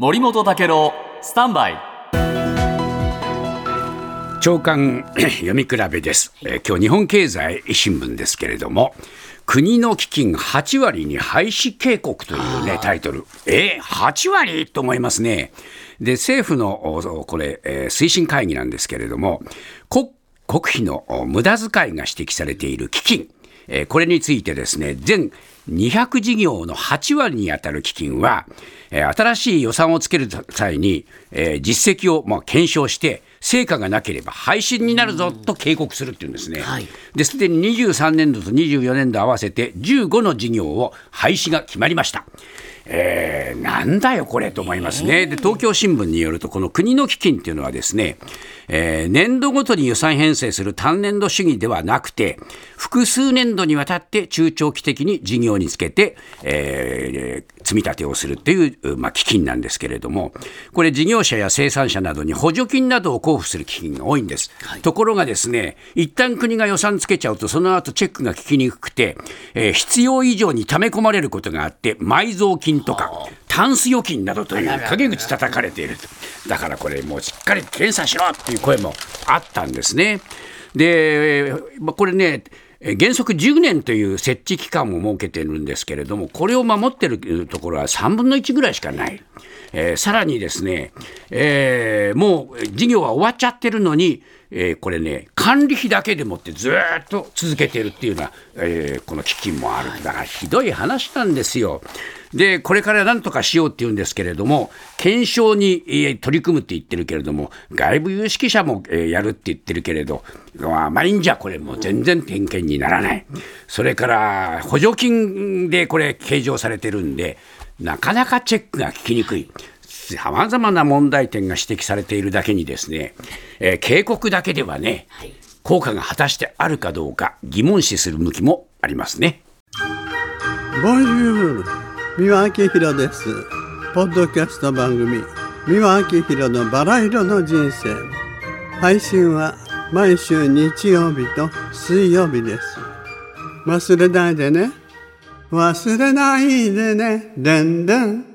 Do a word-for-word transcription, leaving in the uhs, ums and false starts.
森本武郎スタンバイ朝刊読み比べです、えー、今日日本経済新聞ですけれども、国の基金はち割に廃止警告という、ね、タイトル。えー、はち割と思いますね。で、政府のこれ、えー、推進会議なんですけれども、国国費の無駄遣いが指摘されている基金、えー、これについてですね、全にひゃく事業のはち割に当たる基金は、えー、新しい予算をつける際に、えー、実績をまあ検証して成果がなければ廃止になるぞと警告するっていうんですね、はい、ですでににじゅうさんねんどとにじゅうよねんど合わせてじゅうごの事業を廃止が決まりました。えー、なんだよこれと思いますね。で、東京新聞によると、この国の基金というのはですね、えー、年度ごとに予算編成する単年度主義ではなくて、複数年度にわたって中長期的に事業につけて、えー、積み立てをするという、まあ、基金なんですけれども、これ事業者や生産者などに補助金などを交付する基金が多いんです、はい、ところがですね、一旦国が予算つけちゃうとその後チェックが効きにくくて、えー、必要以上に溜め込まれることがあって、埋蔵金とかタンス預金などという陰口叩かれていると。だからこれもうしっかり検査しろっていう声もあったんですね。で、これね、原則じゅうねんという設置期間を設けているんですけれども、これを守っているところはさんぶんのいちぐらいしかない。えー、さらにですね、えー、もう事業は終わっちゃってるのに、えー、これね、管理費だけでもってずっと続けているっていうような、えー、この基金もある。だからひどい話なんですよ。で、これから何とかしようって言うんですけれども、検証に、えー、取り組むって言ってるけれども、外部有識者も、えー、やるって言ってるけれど、まあ、まあいいんじゃこれもう全然点検にならない。それから補助金でこれ計上されてるんで、なかなかチェックが効きにくい。さまざまな問題点が指摘されているだけにですね、えー、警告だけではね、効果が果たしてあるかどうか疑問視する向きもありますね。 ボンジュール、三輪明宏です。ポッドキャスト番組三輪明宏のバラ色の人生、配信は毎週日曜日と水曜日です。忘れないでね、忘れないでね、でんでん。